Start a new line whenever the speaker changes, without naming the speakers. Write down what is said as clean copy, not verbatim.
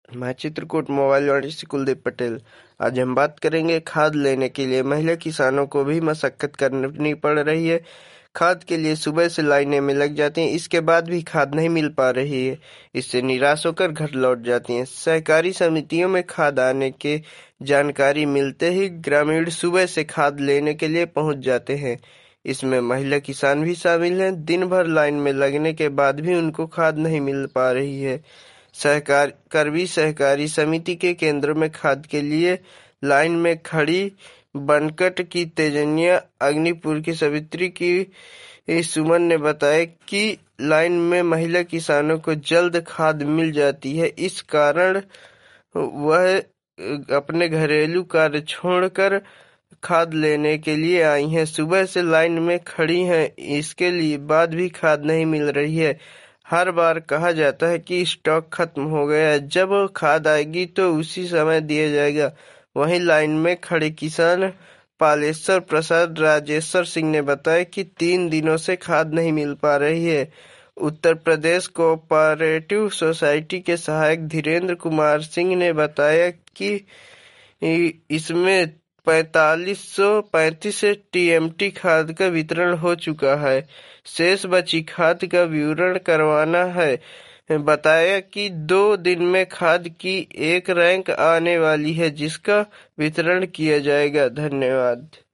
मैं चित्रकूट मोबाइल वाणी से कुलदीप पटेल। आज हम बात करेंगे खाद लेने के लिए महिला किसानों को भी मशक्कत करनी पड़ रही है। खाद के लिए सुबह से लाइनें में लग जाती हैं, इसके बाद भी खाद नहीं मिल पा रही है। इससे निराश होकर घर लौट जाती हैं। सहकारी समितियों में खाद आने के जानकारी मिलते ही ग्रामीण सुबह से खाद लेने के लिए पहुंच जाते हैं। इसमें महिला किसान भी शामिल हैं। दिन भर लाइन में लगने के बाद भी उनको खाद नहीं मिल पा रही है। करवी सहकारी समिति के केंद्र में खाद के लिए लाइन में खड़ी बनकट की तेजन्या, अग्निपुर की सावित्री की सुमन ने बताया कि लाइन में महिला किसानों को जल्द खाद मिल जाती है। इस कारण वह अपने घरेलू कार्य छोड़कर खाद लेने के लिए आई हैं। सुबह से लाइन में खड़ी हैं, इसके लिए बाद भी खाद नहीं मिल रही है। हर बार कहा जाता है कि स्टॉक खत्म हो गया है, जब खाद आएगी तो उसी समय दिया जाएगा। वहीं लाइन में खड़े किसान पालेश्वर प्रसाद राजेश्वर सिंह ने बताया कि 3 दिनों से खाद नहीं मिल पा रही है। उत्तर प्रदेश कोऑपरेटिव सोसाइटी के सहायक धीरेन्द्र कुमार सिंह ने बताया कि इसमें 4535 टीएमटी खाद का वितरण हो चुका है। शेष बची खाद का वितरण करवाना है। बताया कि 2 दिन में खाद की एक रैंक आने वाली है, जिसका वितरण किया जाएगा। धन्यवाद।